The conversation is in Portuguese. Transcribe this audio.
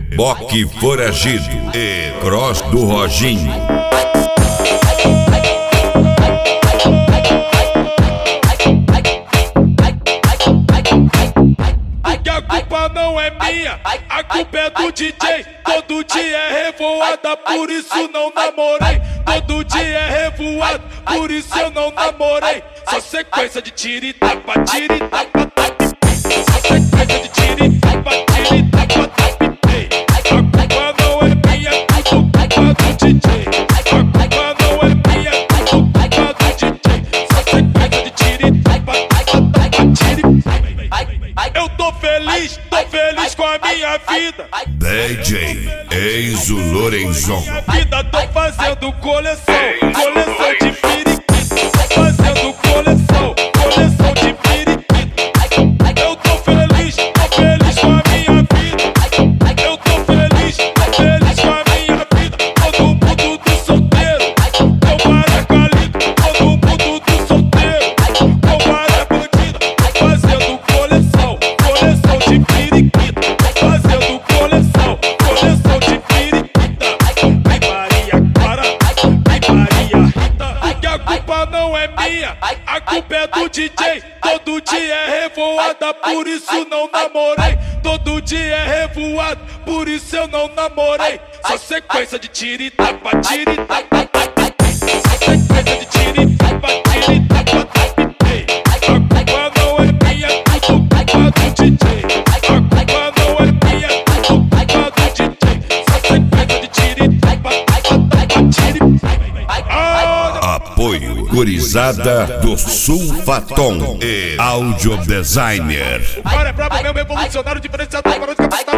Reboque Foragido e Cross do Roginho. A culpa não é minha, a culpa é do DJ. Todo dia é revoada, por isso não namorei. Todo dia é revoado, por isso eu não namorei. Só sequência de tira e tapa, tira e tapa, tapa. Só sequência de tira e tapa, tira e tapa, tapa. A culpa não é minha, é culpa do DJ. A culpa não é minha, é culpa do DJ. Só sequência de tira e tapa, tapa, tapa, tira e tapa. Eu tô feliz com a minha vida. DJ Enzo Lorenzon. Vida, tô fazendo coleção de periquito. Tô fazendo coleção de periquito. Eu tô feliz com a minha vida. Eu tô feliz com a minha vida. Todo mundo do solteiro, eu para calido. Todo mundo do solteiro, eu para bandida. Tô fazendo coleção de periquito. Tô fazendo coleção de periquita. Vem Maria Clara, vem Maria Rita. Que a culpa não é minha, a culpa é do DJ. Todo dia é revoada, por isso não namorei. Todo dia é revoado, por isso eu não namorei. Só sequência de tira e tapa, tira e tapa, tapa. Só sequência de tira e tapa, tira e tapa, tapa. A culpa não é minha, é culpa do DJ. A culpa não é minha, é culpa do DJ. Só sequência de tira e tapa, tapa, tapa, tira e tapa. Apoio Gurizada do Sulfaton e Audio Designer. O cara é brabo mesmo, revolucionário, diferenciado, parou de capacitar.